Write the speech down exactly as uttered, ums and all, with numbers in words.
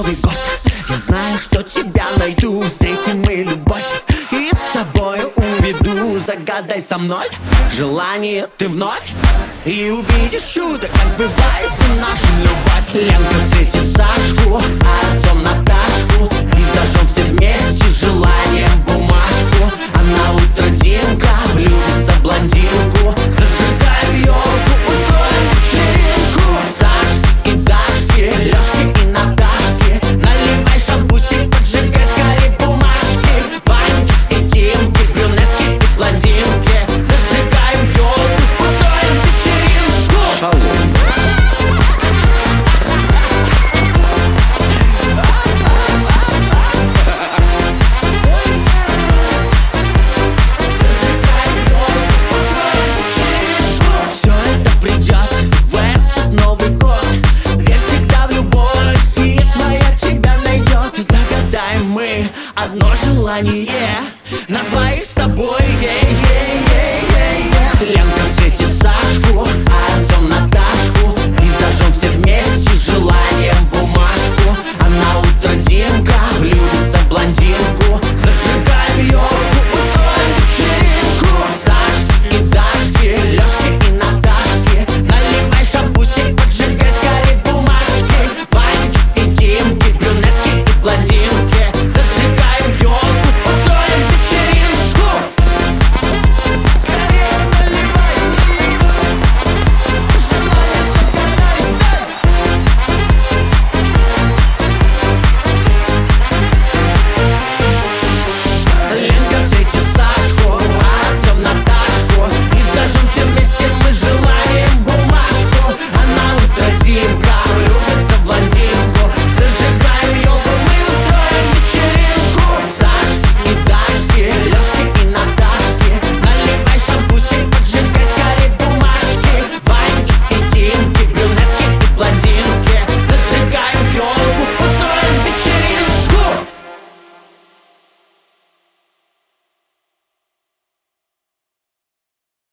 Новый год. Я знаю, что тебя найду, встретим мы любовь и с собой уведу. Загадай со мной желание ты вновь, и увидишь чудо, как сбывается наша любовь. Ленка встретит Сашку, а Артем Наташку, и зажжем все вместе желанием бумажку. А на утро Димка влюбится в блондинку. Зажигаем елку, устроим вечеринку. Сашки и Дашки, Лешки и Наташки, наливай шампусик, поджигай скорей бумажки. Ваньки и Димки, брюнетки и блондинки, зажигаем елку, устроим вечеринку. Шалом. Одно желание на двоих с тобой, yeah.